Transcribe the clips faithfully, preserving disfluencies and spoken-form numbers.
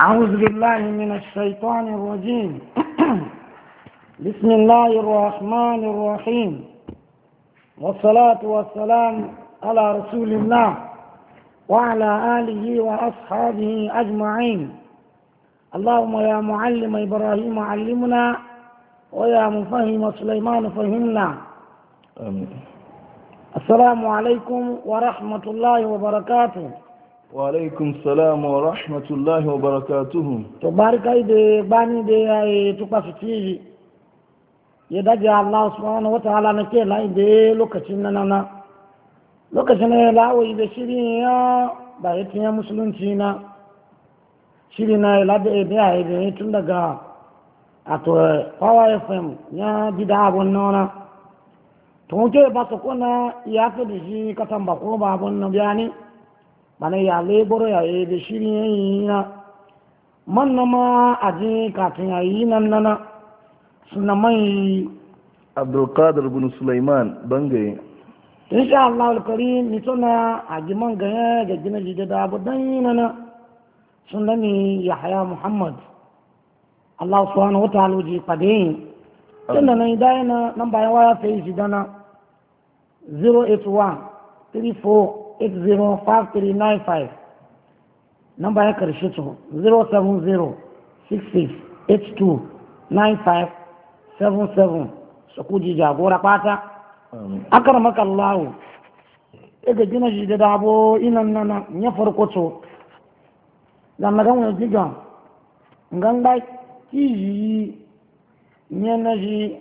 أعوذ بالله من الشيطان الرجيم بسم الله الرحمن الرحيم والصلاة والسلام على رسول الله وعلى آله وأصحابه أجمعين. اللهم يا معلم إبراهيم علمنا ويا مفهم سليمان فهمنا. آمين. السلام عليكم ورحمة الله وبركاته. وعليكم السلام ورحمة الله وبركاته. تبارك إيدي باني دي أي تقفتيجي يدجع الله سبحانه وتعالى نكيلا إيدي لوكتنا نانا لوكتنا لا وإيدي شريا بايتنا مسلمتنا شرينا إلا دي إيدي أيدي تندقى أتو باور إف إم يا بدا ونونا تونكي باتكونا يافدشي كتنبقو بابون بياني bana ya leboro ya yi da shirin yi na manna ma a ji katin ya yi nan nana suna mai abdulkadir bin sulaiman bangaye insha Allah alkarim ni tona a ji man ganye da gina jide da abu dan yi nana suna ni yahya muhammad Allah subhanahu wa ta'ala ji pade yin tunda na idaya na nan bayan waya fa yi shi dana zero eight one three four eight zero five three nine five number ya karshe to zero seven zero six six eight two nine five seven seven su kuji jagora fata akar maka Allah ega gina shi da dabo inan nana ya farko to dan magan wani jiga ngan da ki ne na ji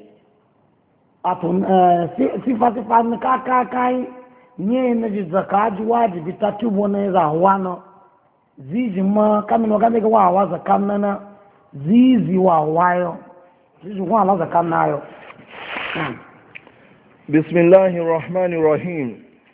atun sifa sifa ne ka ka kai nye na ji zakaji wajibi ta tubo na za wano zizi ma kamino kame wa wa zakam na zizi wa wayo zizi wa la zakam na yo. Bismillahir Rahmanir Rahim.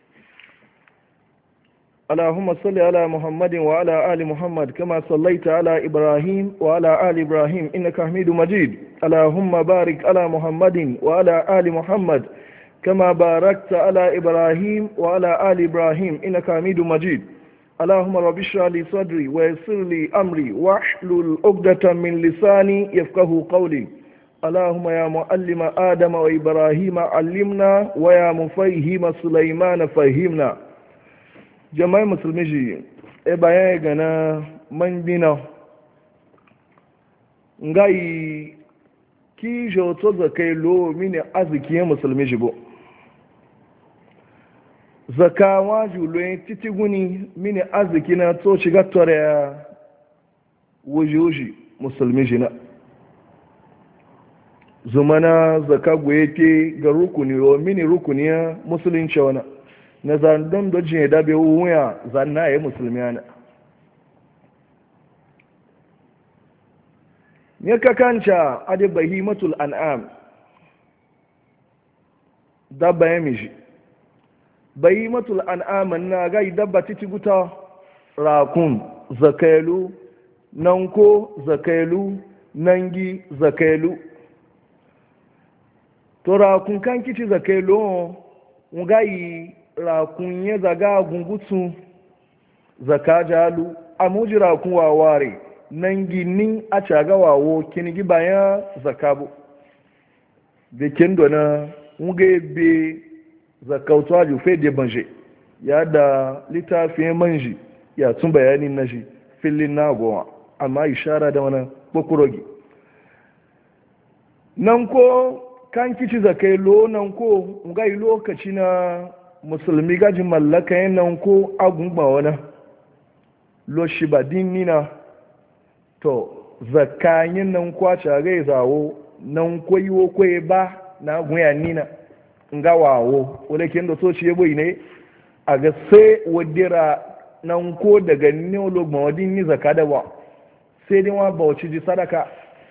اللهم صل على محمد وعلى آل محمد كما صليت على إبراهيم وعلى آل إبراهيم إنك حميد مجيد. اللهم بارك على محمد وعلى آل محمد كما باركت على إبراهيم وعلى آل إبراهيم إنك حميد مجيد. اللهم رب اشرح لي صدري ويسر لي أمري واحلل عقدة من لساني يفقهوا قولي. اللهم يا معلم آدم وإبراهيم علمنا ويا مفهم سليمان فهمنا. جماعة مسلمين إبايا غنا من بنا ngai ki joto zakai lo mini aziki musulmi bo zaka wajulo titi guni mini arziki na to shiga tore wujuji musulmi jina zumana zaka goyete ga rukuni ro mini rukuniya musulunci wana na zandon dojin da be wuya zanna ya musulmi ana ne ka kanca ade bahimatul an'am dabba ya miji bai matul an'aman na gai dabba titi guta rakun zakailu nanko zakailu nangi zakailu to rakun kan kici zakailu ngai rakun ya zaga gungutsu zakajalu amuji rakun waware nangi ni a caga wawo kinigi bayan zakabu bikin dona ngai be zakautuwa jufe da banje ya da littafin manji ya tun bayanin na shi filin na goma amma ishara da wani kwakurogi nan ko kan kici zakai lo nan ko ngai lokaci na musulmi gaji mallaka yin nan ko agungba wani lo shi ba nina to zakayin nan kwace gai zawo nan kwayo kwaye ba na gunya nina nga wawo wale kendo so shi yabo ne a ga sai wadira nan ko daga neolog ma wadin ni zakada ba sai dai wa bauchi ji sadaka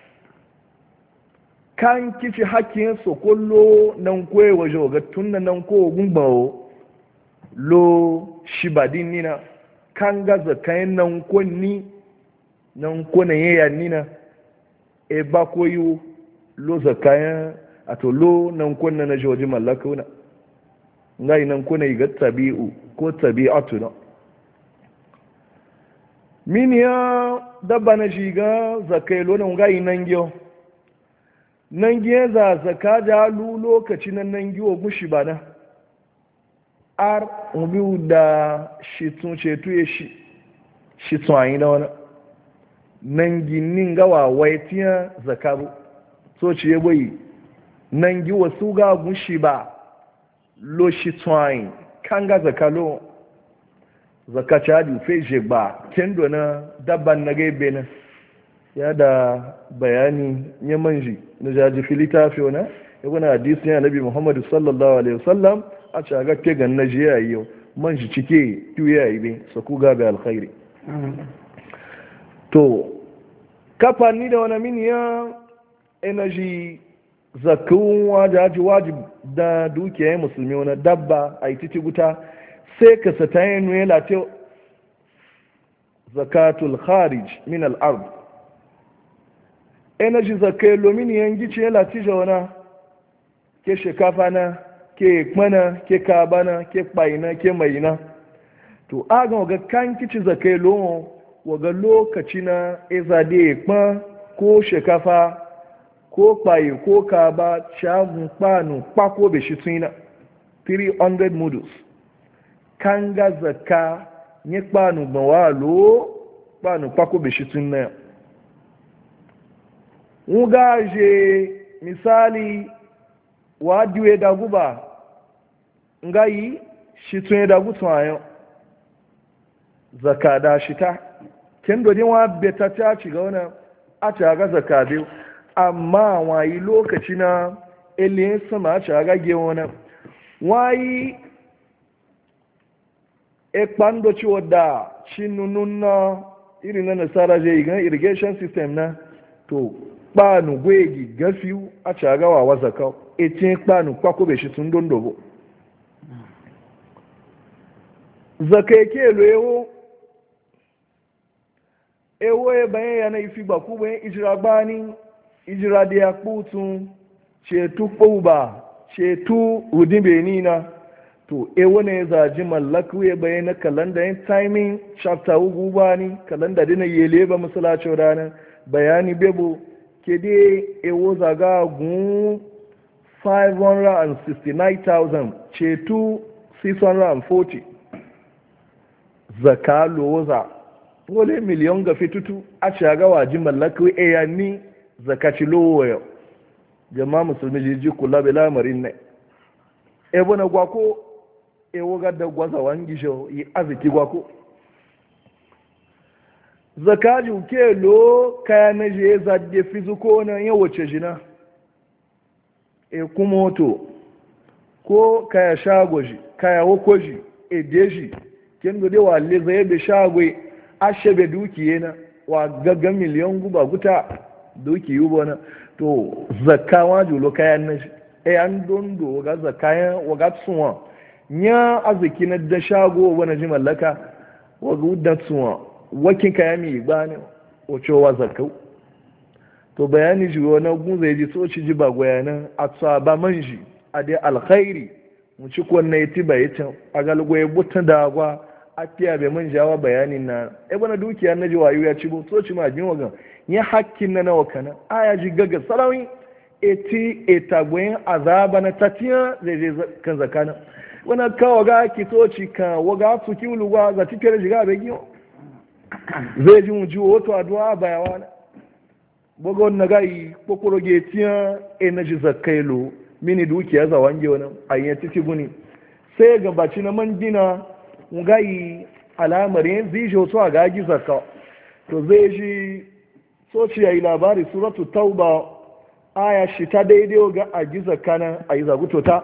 kan kici hakkin so kollo nan ko waje ga tunna nan ko gumbawo lo shibadin nina kan ga zakayin nan ko ni nan ko na yaya nina e ba koyo lo zakayin a to lo nan kunna na joji mallaka ngai nan kuna ga tabi'u ko tabi'atu na min ya dabba na shiga zakai lonan gayi nan giyo nan giye za zaka da lu lokaci nan nan giyo gushi bana ar ubi da shi tun ce tuye shi shi tun ayi da wani nan ginin gawa waitiya zakaru so ci ya bai nan gi wasu ga gushi ba lo shi tun ayi kan ga zakalo zaka cadi feje ba kendo na dabban na gaibe na ya da bayani ya manji na jaji filita fi wana ya guna hadisi ya nabi muhammadu sallallahu alaihi wasallam a ci aga ke gan na jiya yau manji cike kiwo ya yi be su ku gabe alkhairi to kafa ni da wani mini ya energy zakun wajaji wajib da dukiyar musulmi wani dabba a yi titi guta sai ka sata yin nuye latiyo zakatul kharij min al'ard energy zakai lomini yan gici ya latijo wana ke shekafa na ke kmana ke kabana ke kpaina ke maina to aga waga kan kici zakai lomo waga lokaci na ezade kpa ko shekafa ko kpaye ko kaba shagun kpanu kpako beshi tsina three hundred modus kanga zaka nye kpanu gbawalo kpanu kpako beshi tsina ngaje misali wadiwe da guba ngayi shi tun da gutun ayo zaka da shita ken do din wa beta ta ci ga wannan a ta ga zaka biyu amma wayi lokaci na elin sama a ta ga ge wannan wayi e kwando ci wada chinunun na irin na nasara je ga irrigation system na to kpanu gwegi gafiu a ta ga wa zaka etin kpanu kwakobe shi tun dondobo zakai ke lo ewo ewo e bayan yana ifi ba ku bayan ijira gbani ijira da ya kutun cetu kpauba cetu rudin benina to ewo ne zaji mallaku ya bayan na kalanda yin timing chapter ugu bani kalanda dina yele ba masalacin ranar bayani bebo ke dai ewo zaga gun five hundred sixty-nine thousand cetu six hundred forty zaka loza wale miliyon ga fitutu a shaga waji mallaku eya ni zakaci lowa jama'a musulmi jiji kula bi lamarin ne ebo na gwako ewo gadda gwaza wangi sho yi aziki gwako zakaji uke lo kaya na je zadde fizuko na yawace jina e kumoto ko kaya shagoji kaya wokoji e deji ken gode wa le zai be shagwe ashebe dukiye na wa gaga miliyan guba guta duki yubo na to zakka wajulo kayan na e an dondo ga zakaya wa ga tsuwa nya aziki na da shago wani ji mallaka wa gudda tsuwa wakin kaya mi gbani o cewa zakau to bayani ji wani gun zai ji soci ji ba gwayana a tsaba manji a dai alkhairi mu ci kwanne ya ti bai can a galgwaye butun da agwa a fiya bai man jawa bayanin na e bana dukiya na ji wayo ya ci bo soci ma jin wagan ya hakkin na nawa kana aya ji gaga sarawin eti etagwen azaba na tatiya zai je kan zakana wani kawo ga ki soci ka waga su kiwuluwa za ti fere jiga bai giyo zai ji mu ji wato addu'a bayawa na bugon na gai kokoro ge tiya energy zakailo mini dukiya za wange wani ayyan titi guni sai ga baci na man gina gai alamar yin zijo so a gaji zakka to zai ji so ci yayi labari suratu tauba aya shi ta daidai ga aji zakka na ayi zaguto ta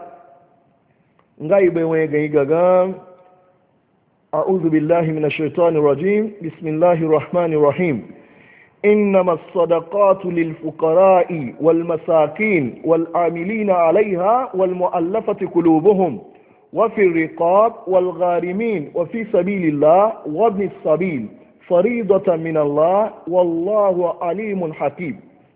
gai bai wani gani gaga a'udhu billahi minash shaitanir rajim bismillahir rahmanir rahim إنما الصدقات للفقراء والمساكين والعاملين عليها والمؤلفة قلوبهم وفي الرقاب والغارمين وفي سبيل الله وابن السبيل فريضة من الله والله عليم حكيم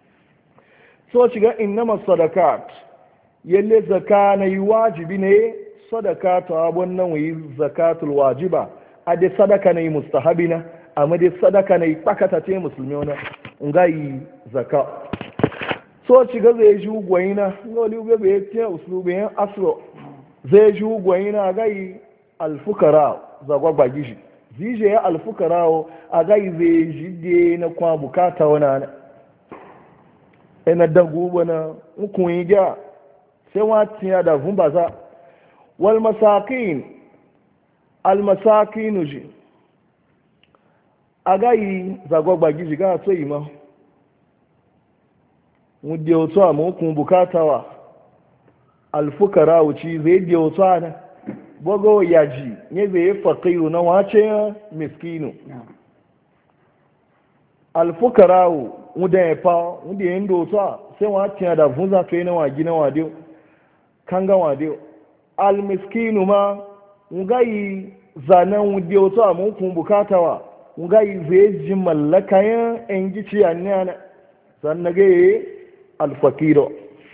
سوچga إنما الصدقات يلي زكاة يواجبين صدقات أبونا وي زكاة الواجبة أدي صدقة مستحبنا amma dai sadaka ne pakata te musulmi wani ngai zaka so ci ga zai ji ugwayina ngoli ube be te uslubi yan asro zai ji ugwayina gai alfukara zagwagwa gishi zije ya alfukara a gai zai ji de na kwa bukata wani ina dagu bana ukun yi ga sai wati ya da vumbaza wal masakin al masakin ji agayi zagwagba gizi ga so ima mudde oto a mukun bukatawa alfukara wuci zai de oto ana bogo yaji ne zai faqiru na wace miskinu alfukara muda fa muda yendo oto sai wati da vunza to ina wa gina wa dio kanga wa dio al miskinu ma ngai zanan mudde oto a mukun bukatawa ngai zai ji mallaka yan yan gici a nana sannan ga yi alfakiro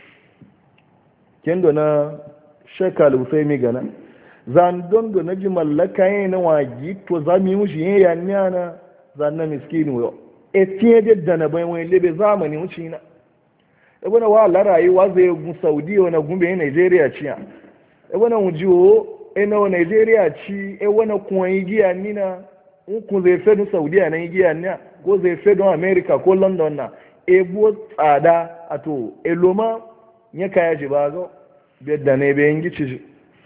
kendo na shekal usaimi gana zan don do na ji mallaka yan na wagi to za mu yi mushi yin ya nana zan na miskini yau etiye da na bayan wani lebe zamani mushi na ebe na wa rayuwa zai gun saudi wani gumbe yin nigeria ciya ebe na wujiwo ina wa nigeria ci e wani kuwa yi giya nina nkun zai fe don saudiya na igiya ne ko zai fe don america ko london na ebo tsada a to eloma ya kaya ji ba ga biyadda ne bayan gici ji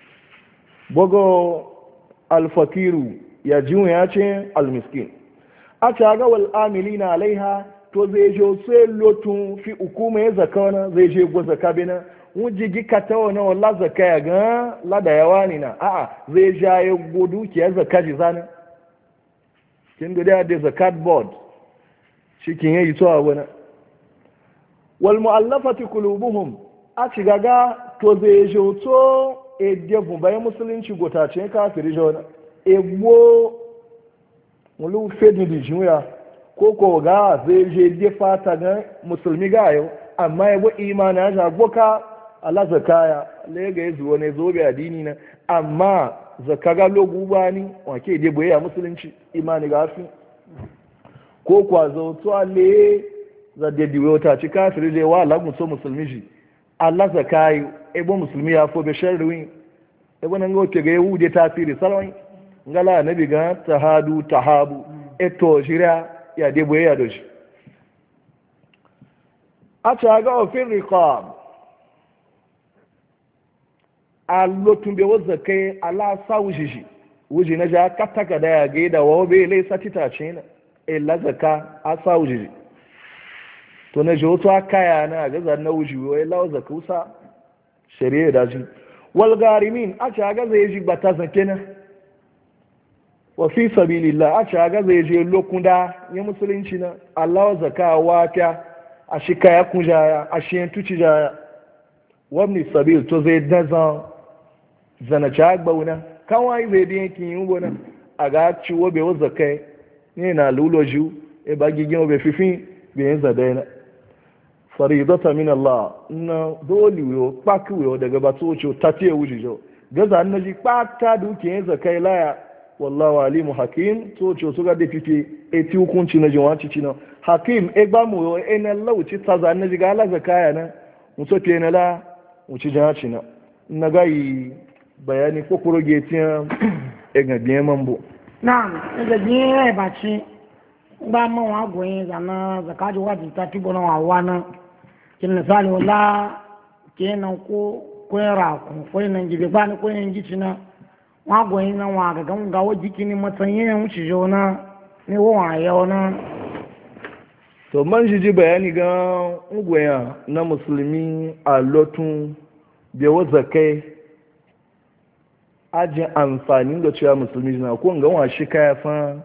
bogo alfakiru ya jiwu ya ce almiskin a ta ga wal amilina alaiha to zai je sai lotun fi hukuma ya zaka wani zai je go zaka bina wuji gika ta wani wala zaka ya ga lada yawa ne na a'a zai ja ya go dukiya zaka ji zana kin da da zakat board cikin yayi to a wani wal mu'allafati qulubuhum a ci gaga to zai je to e devu bayan musulunci gotace kafiri jona e gbo mulu fedi di juya ko ko ga zai je de fata ga musulmi ga yau amma ya bo imani ya jago ka Allah zakaya le ga zuwa ne zo bi addini na amma zakaga logu bani wake dai boye a musulunci imani gafi ko kwa zo to ale za de diwe ta ci kafiri dai wa lagun so musulmi ji Allah zakai e bo musulmi ya fo be sharri e bo nan go ke ga yude tasiri salawai ngala nabi ga tahadu tahabu e to jira ya de boye ya doji a ta ga ofin riqab a lotun bai wazza kai ala sa wuce shi wuce na ja kataka da ya gai da wawo bai lai sati ta ce na e lazaka a sa wuce shi to na ji wato kaya na gaza na wuce wai lawa zaka wusa shari'a da shi wal garimin a ce ga zai ji bata zake na wa fi sabilillah a ce ga zai je lokunda ya musulunci na Allah zaka wata a shi kaya kunjaya a shi tuci jaya wabni sabil to zai dazan zana ci agba wuna kawai zai din yankin yi wuna a ga ciwo bai wazza kai ne na luloji e ba gigin obe fifin bai yin zadai na faridata min Allah na dole wiyo kpaki wiyo daga ba tsoci ta ce wuce jo gaza na ji kpata duki yin zakai laya wallahu alimu hakim tsoci su ga da fifi e ti hukunci na jinwa cici na hakim e ba mu yo e na lauci ta za na ji ga ala zakaya na mutu fiye na la wuce jihaci na na gayi bayani ko kuro getiyan ega biyan mambo na'am daga biyan ya baci ba man wa goyin zana zakaji wajen ta tibo na wawa na kin misali wala kenan ko ko yara ko ko nan jibe ba ni ko yan gici na wa goyin na wa ga gan ga waji kini matsayin yan wuce jona ne wa yau na to man shi ji bayani ga ungwaya na musulmi a lotun da waza kai ajin amfani da cewa musulmi na ko ga wa shi kaya fa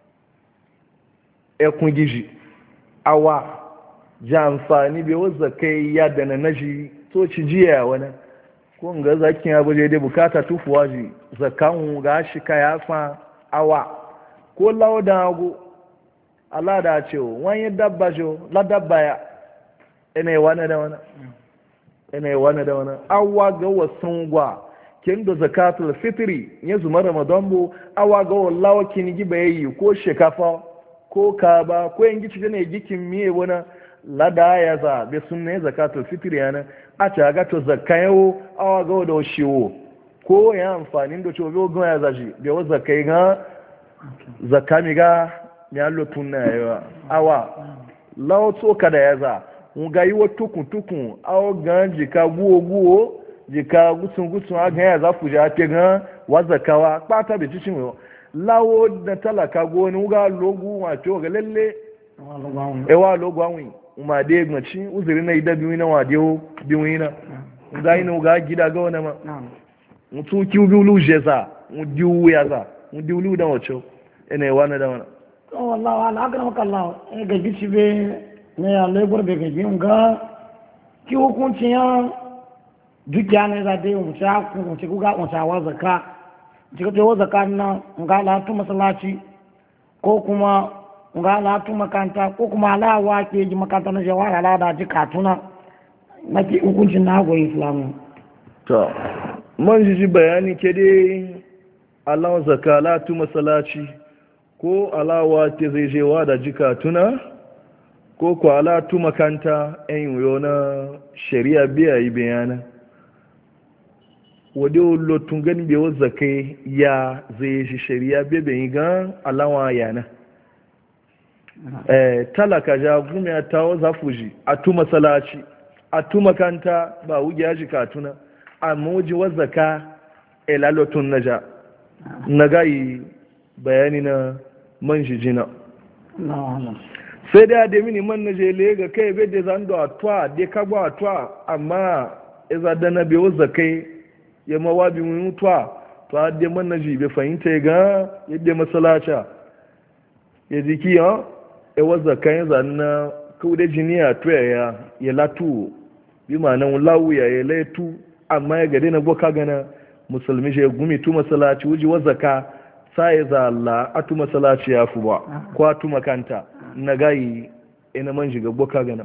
ekun gishi awa ji amfani bai waza kai ya da na naji to ci jiya wani ko ga zakin ya buje dai bukata tufuwa ji zakan ga shi kaya fa awa ko lauda go Allah da ce wani dabba jo la dabba ya ina yi wani da wani ina yi wani da wani awa ga wasan gwa kendo zakatul fitri ya zuma ramadan bo awa ga wallawa kin gi bayi ko shekafa ko kaba ko yangi ci ne gikin miye wana lada ya za be sunne zakatul fitri yana a ta ga to zakayo awa ga da shiwo ko ya amfani da to go ya zaji be wa zakai ga zakami ga ya lotun na yawa awa lawo to kada ya za mu ga yi wa tukun tukun awa ga jika guwo guwo jika gutsun gutsun aga ya za fuja te ga wazakawa kpata be cikin yo lawo da talaka go ni ga logu wa to ga lalle e wa logu anwi uma de gmaci uzuri na ida biwi na wa de biwi na ga ina ga gida ga wana ma mutu ki biulu jeza mu diwu ya za mu diwu da wacho ene wana da wana to wallahi ala akramaka Allah e ga gici be ne ya le gurbe ga jin ga ki hukunci ya dukiya ne za ta yi wuce kuga wucewa zaka cikin tewa zaka na nga latu masalaci ko kuma nga latu makanta ko kuma alawa ke ji makanta na jawar alada ji katuna na ke hukuncin na goyi islamu to man ji bayani ke dai alawa zaka latu masalaci ko alawa ke zai jewa da ji katuna ko ko alatu makanta yan yiwu na shari'a biya yi bayana wadda lotun gani bai wazza kai ya zai shi shari'a bai bai gan alawa yana talaka ja gumi a tawo zafuji a tu masalaci a tu makanta ba wuge ya ji katuna amma wuji wazza ka ila lotun na ja na gayi bayani na man shi jina sai da da mini man na je lega kai bai da zan da atwa da ka gba atwa amma iza da na bai wazza kai ya mawa bi mun mutuwa to hadde man naji be fahimta ga yadda masalacha ya jiki ya e wazza kan zanna kaude jiniya to ya ya latu bi ma'anan lawu ya ya latu amma ya gade na boka gana musulmi je gumi tu masalaci wuji wazzaka sai za Allah atu masalaci ya fu ba ko atu makanta na gayi ina man shiga boka gana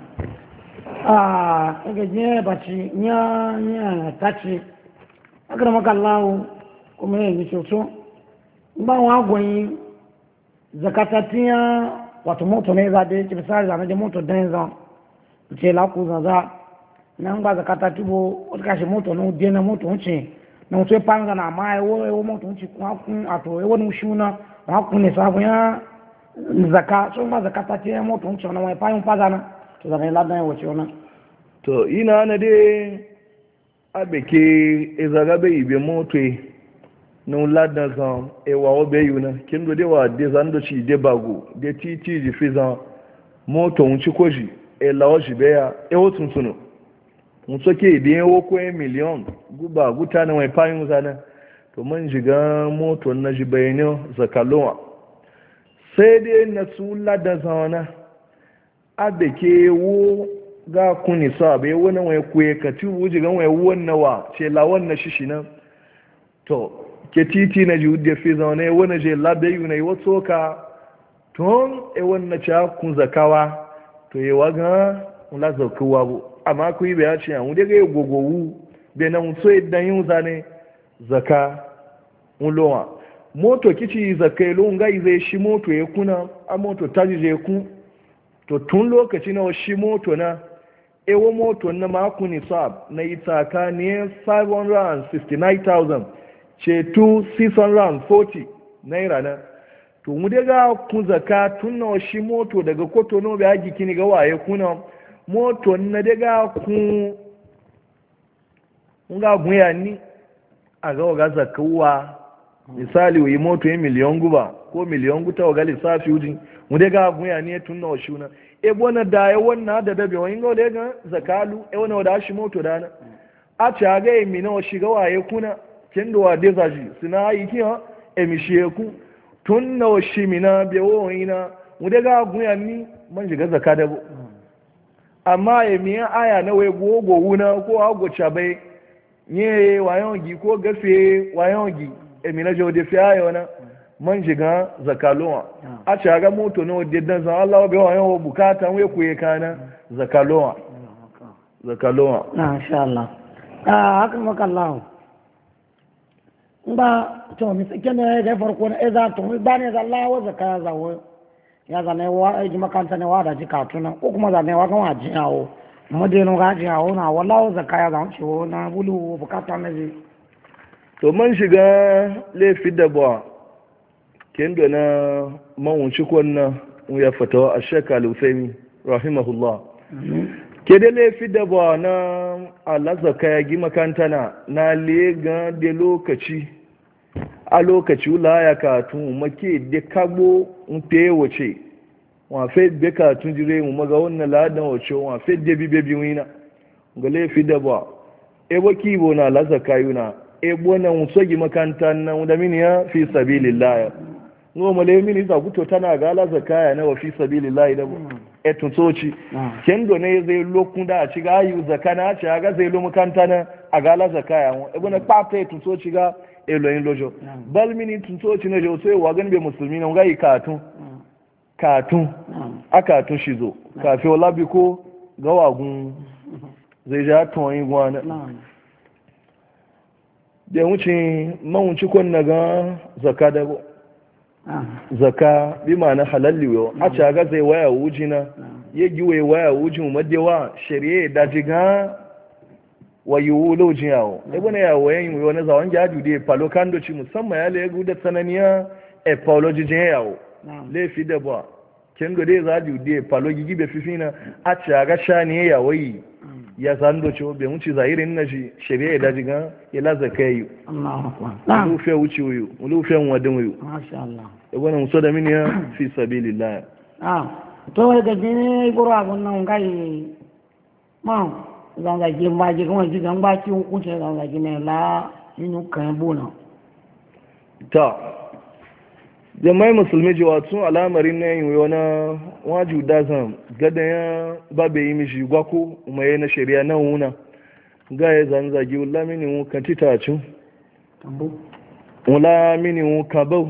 ah ga je baci nya nya tachi akara maka lawo kuma yin coco ba wa gwanyi zakata tiya wato moto ne za da misali zane da moto dan za ce la ku za nan ba zakata tibo wata kashi moto no de na moto unce na wuce panga na ma ewo ewo moto unce kuma kun ato ewo ni shuna wa kun ne sabu ya zaka so ba zakata tiya moto unce na wai pa yun pazana to da ne la dan wuce ona to ina na de abeke ezagabe ibe moto na uladan zan ewa obe yuna kin do dewa de zan do ci de bago de titi ji fizan moto un ci koji e lawo ji be ya e o tuntunu mun soke de ewo ko e million guba guta na wai payun zana to man jiga moto na ji bayani zakalowa sai dai na su ladan zana abeke wo ga kuni sa bai wani wai kuye ka ci wuji gan wai wannan wa ce la wannan shishi nan to ke titi na ji da fi zaune wani je labe yu ne wato ka ton e wannan cha kun zakawa to yi waga la zakawa bu amma ku yi bai ce an daga gogowu bai nan so idan yin zane zaka ulowa moto kici zakai lo ngai zai shi moto ya kuna a moto taji je ku to tun lokaci na shi moto na ewo moto na maku nisab na itaka ne five hundred sixty-nine thousand ce tu six hundred forty naira na to mu daga kun zaka tun na shi moto daga kotono bai haji kini ga waye kuna moto na daga kun nga gunya ni a ga ga zakawa misali yi moto yin miliyon guba ko miliyon guta wa ga lissafi ujin mu daga gunya ni tun na shi na e bona da ya wannan da dabe wani ga daga zakalu e wannan da shi moto dana a ci ga e mi na shiga waye kuna kin da wade zaji suna yi kiya e mi shi ku tun na shi mi na be woni na mu daga gunya ni man shiga zakka da bu amma e mi aya na wai gogo wuna ko ago chabai nye wayon gi ko gafe wayon gi e mi na jode fi ayo na man shiga zakalowa a ci ga moto na wadda dan san Allah bai wayan bukata wai ku kana zakalowa zakalowa na insha Allah ah haka maka Allah ba to mi sake ne ga farko na eza to mi ba ne za Allah wa zakaya za wo ya za ne wa ai makanta ne wa da ji katuna ko kuma za ne wa kan waji yawo mu de no ga ji yawo na wallahi zakaya za ci wo na bulu bukata na ji to man shiga laifi da ba kendo na mawunci kwanna ya fatawa a shekka lusaimi rahimahullah ke da laifi da ba na alazaka ya gi makantana na lega da lokaci a lokaci wula ya katun make da kagbo nke wace wafe da katun jire mu maga wannan ladan wace wafe da bibe biwina ga laifi da ba ebo kibo na alazaka yuna ebo na musogi makanta na da mini ya fi sabilillah no male mini za guto tana ga alazaka ya na wa fi sabilillah da etun soci kendo ne zai lokun da a ci ga ayu zakana ci ga zai lo makanta na a ga alazaka ya ebo na papa etun soci ga elo yin lojo bal mini tun soci na jo sai wa gan be musulmi na ga yi katun katun aka tun shi zo kafi wala bi ko ga wagun zai ja ton yi gwana da wuce mawunci kwan na ga zaka da zaka bi ma na halalli yau a ci ga zai waya wuji na ya giwe waya wuji mu madewa shari'a da ji ga wayi wulo ji yawo ebe na yawo yan yi wani zawon jaju da palo kando ci musamman ya legu da sananiya e paulo ji jin yawo laifi da ba ken gode za ju da palo gigi be fifina a ci ga shani ya wayi ya zando ce bai wuce zahirin na shi shari'a ya daji gan ya laza kai yi mulufe wuce wuyu mulufe wadin wuyu ya gwani muso da mini ya fi sabi lillahi to wai gaji ne guru abun nan gai ma zanzagi ba ji kuma ji gan ba ki hukunce zanzagi ne la inu kan bona ta jama'ai musulmi ji wato al'amarin na yin wani waju dazan gada ya babe yi mishi gwako mai na shari'a na wuna ga ya zanzagi wula mini wukan titacin wula mini wukan bau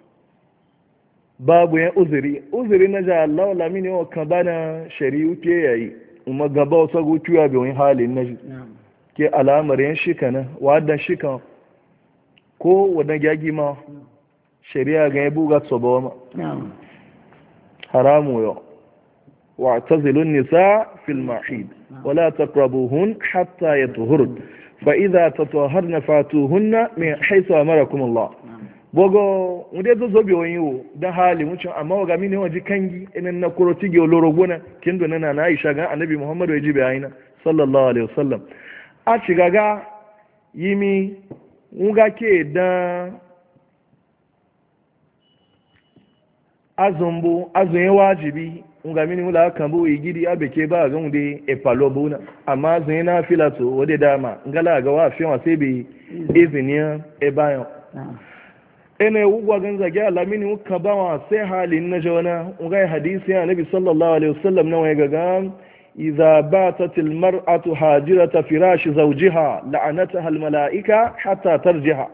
babu ya uzuri uzuri na ja Allah wula mini wukan bana shari'u ke yayi kuma gaba wasu gutuwa bai wani halin na ji ke al'amarin shika na wadan shika ko wadan gyagi ma shari'a ga ya buga tsoba ma haramu yau wa tazilun nisa fil mahid wala taqrabuhun hatta yatuhurun fa idza tatahharna fatuhunna min haythu amarakum Allah bogo mude zo zo biyo yiwo da hali mucin amma ga mini waji kangi inan na kuroti ge loro gona kindo nana na Aisha ga Annabi Muhammad ya jibe ayina sallallahu alaihi wasallam a shiga ga yimi muga ke da azumbu azun wajibi nga mini mula kan bu igidi abeke ba ga munde e palo buna amma azun na filato wode dama ngala ga wa fi wa sebe izini e bayo ene ugwa ganza ga lamini muka ba wa sai halin na jona nga hadisi ya nabi sallallahu alaihi wasallam na waya ga idza batat al mar'atu hajirata firash zawjiha la'anataha al malaika hatta tarjiha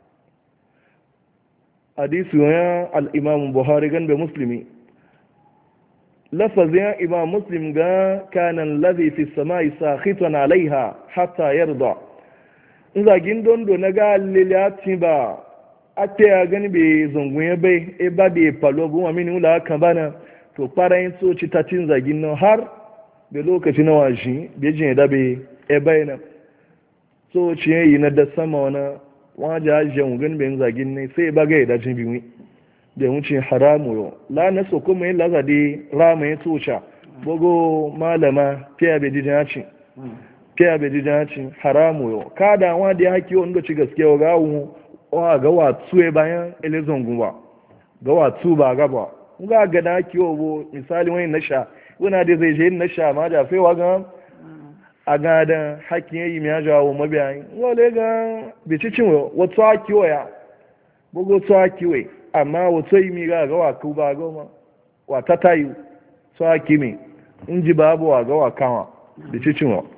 hadisi ya al'imam buhari gan bai musulmi lafazin imam muslim ga kanan lazi fi sama isa khiton alaiha hatta yarda in zagin dondo na ga lilati ba a te ya gani bai zungun ya bai e ba bai falo goma mini wula haka bana to farayin soci ta cin zagin nan har da lokaci na washi bai jin da bai e bai na soci ya yi na da sama wani wajen ajiyar gan bayan zagin ne sai ba ga idajin biyu da wuce haramu yau la na so kuma yin lazade rama ya tsoca bugu malama fiya bai jijin hacin fiya bai jijin hacin haramu yau kada wanda ya haƙi wanda ci gaske wa gawo wa ga watsu ya bayan elizon guba ga watsu ba gaba ga ga da haƙi wa bo misali wani nasha wani da zai je nasha ma da fewa ga a gada hakin yayi mai jawo mabiyayi wale ga bicicin wato akiwa ya bugu to akiwe amma wato yi mi ga ga wa ku ba goma wa tatayu to akimi inji babu wa ga wa kawa bicicin wa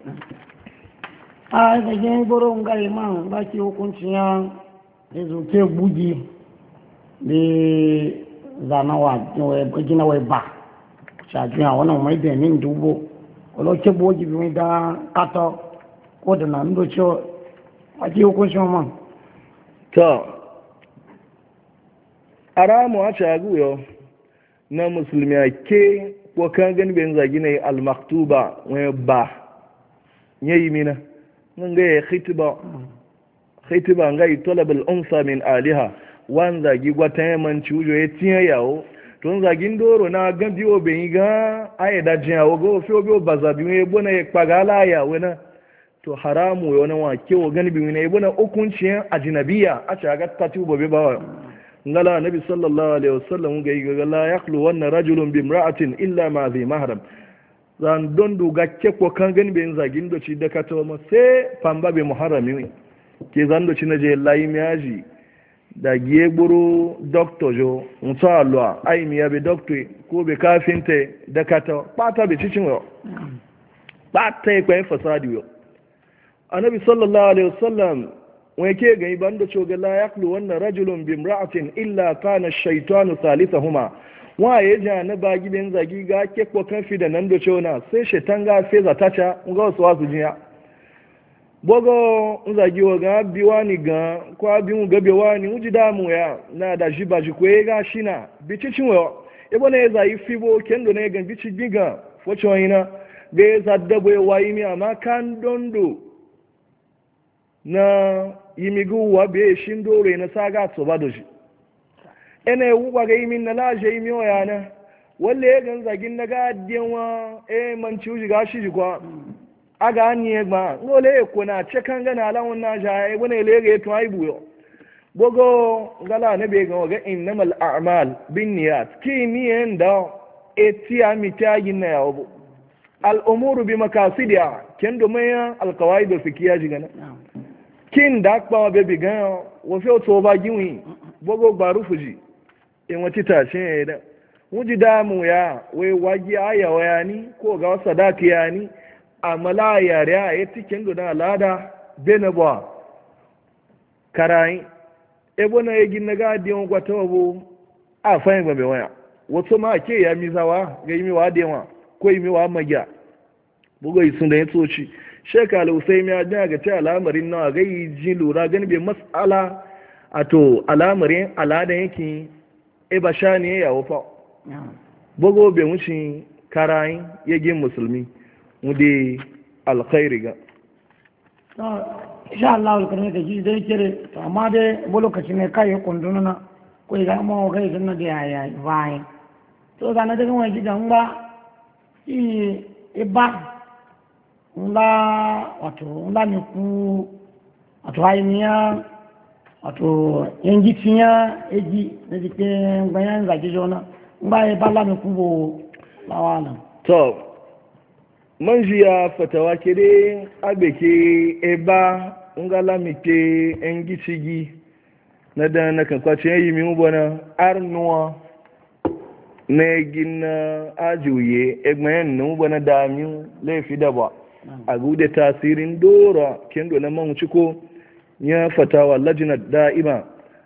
a ga je goro ngai man ba ki hukunci ya ezo ke bugi de zanawa ne gina wai ba shajiya wannan mai da min dubo olóòtú bójì bí wọ́n dá kátọ́ kó dùnà ń dòtí ọjí okó sí ọmọ. to aramu a cagu yau na musulmi ke ko kan gani ben zagi ne al-maktuba wani ba yayi mina nan ga ya khitiba khitiba ga yi talab al-unsa min aliha wan zagi gwata yaman ciwo ya tiya yawo tun zagin doro na gan biyo ben ga ayi da jin yawo go fi obi bazabi ne bona ya pagala ya wena to haramu yo na wa ke wo gani bi ne bona hukuncin ajnabiya a caga tatu bobe ba ngala nabi sallallahu alaihi wasallam ga yi ga la yaqlu wanna rajulun bi imra'atin illa ma zi mahram zan don du ga ke ko kan gani be zagin do ci da ka to ma sai pamba be muharrami ke zan do ci na je layi miyaji da giye gburu doctor jo unsa alwa ai miya be doctor ko be kafinte da ka to pata be cicin yo pata e kwa fasadi yo annabi sallallahu alaihi wasallam wai ke gani ban da coga la yaqlu wannan rajulun bi imra'atin illa kana ash-shaytanu thalithahuma wa ya ja na bagi ben zagi ga ke ko kan fi da nan da cona sai shaitan ga fe za ta ca ga wasu wasu jiya bogo zagi wa ga biwani ga kwa bi mu gabe wani uji damu ya na da jiba ji ko ga shina bici cin wa e bona ya zai fibo kendo ne ga bici giga focho ina be za dabo ya wayi mi amma kan dondo na yimigu wa be shin dore na saga so ba doji ene wuba ga yimin na laje yimi waya na walle gan zagin na ga denwa e man ci uji ga shi kwa aga anye gba ngole ko na cekan ga na lawon na ja e wona le ga to ai buyo bogo ngala ne be ga ga innamal a'mal binniyat ki ni enda eti ami tagin na yawo al umuru bi makasidiha kendo maya al qawaid al fiqhiyya jigana kin da kpa bebe gan wo fi o to ba giwin bogo gbaru fuji in wati tashin ya da wuji damu ya wai wagi aya waya ni ko ga sadaki ya ni amala ya ya ya tikin do alada bene ba karai e bona ya gin naga dion gwata wo a fayin ba be waya wato ma ke ya mizawa ga yimi wa dewa ko yimi wa magiya bogo isun da ya tsoci shekala usaimi ya ga ta al'amarin nawa ga yi ji lura gani bai mas'ala a to al'amarin al'ada yake e ba sha ne ya wufa bugo bai wuce karayin yagin musulmi wude alkhairi ga insha Allah alkarin ka ji dai kire to amma dai bo lokaci ne kai kunduna na ko ga mu ga sunna da yaya vai to da na daga wani gidan ba i e ba nla wato nla mi ku wato ainiya wato yanji tiya eji na jike bayan zaki jona ngba e bala mi ku bo lawana to manjiya fatawa kede abeke eba ngala mi ke engi cigi na da na kan kwace yi mi ubona arnuwa na gina ajuye egmayen na ubona da mi lefi da ba a gude tasirin dora kendo na man ciko ya fatawa lajina da'ima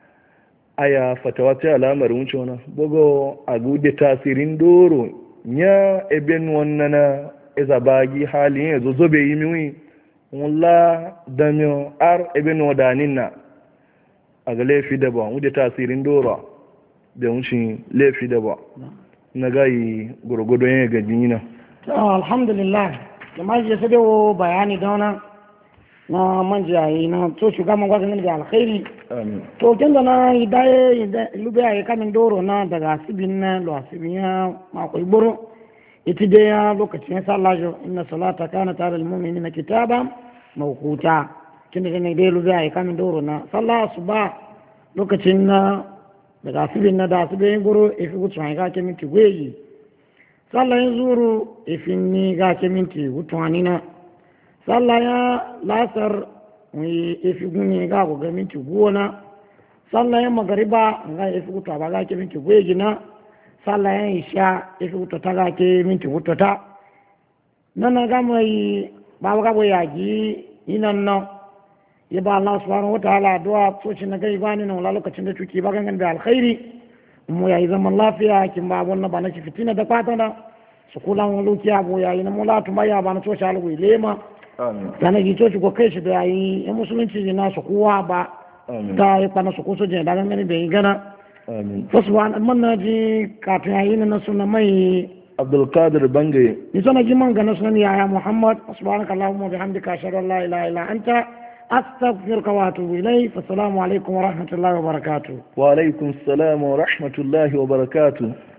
aya fatawa ta alamar wuce wana bugo a gude tasirin doro ya eben wannan ezabagi halin ya zo zobe yi miwi wula damio ar eben wadanin na a ga laifi da ba wude tasirin doro da wuce laifi da ba na gayi gurgudu ya gajin yana alhamdulillah jama'a je sai wo bayani dauna na manjayi na to shugaban gwamnati da alkhairi to kenda na idaye lube ayi kamin doro na daga sibin na lo asibiya ma ko iboro itide ya lokacin sallajo inna salata kanat ala almu'minina kitaba mawquta kenda ne dai lube ayi kamin doro na sallah suba lokacin na daga sibin na da asibin goro ifi gutsan ga kemin tigweyi sallayin zuru ifin ga ke minti hutuwani na sallayen lasar ifi guni ga ga minti gona sallayen magariba ga ifi hutuwa ba ga ke minti gweji na sallayen isha ifi hutuwa ga ke minti hutuwa nana ga mai ba ga bo yaji inan nan ya ba Allah subhanahu wataala addu'a so shi na gai bani nan lokacin da tuki ba gangan da alkhairi mu yayi zaman lafiya kin ba wannan ba na ci fitina da fata na su kula mun lukiya bo yayi na mulatu maya ba na to sha alwi lema amin sana ji to ko kai shi da yayi in musulunci ne na su kuwa ba ta yi kwana su kusa jin daga gani bai gana fasu wa man na ji kafin yayi na suna mai abdulkadir bangaye ni suna ji man gana sunan yaya muhammad subhanaka allahumma bihamdika ashhadu an la ilaha illa anta astaghfiruka wa atubu ilayk assalamu alaikum wa rahmatullahi wa barakatuh wa alaikum assalam wa rahmatullahi wa barakatuh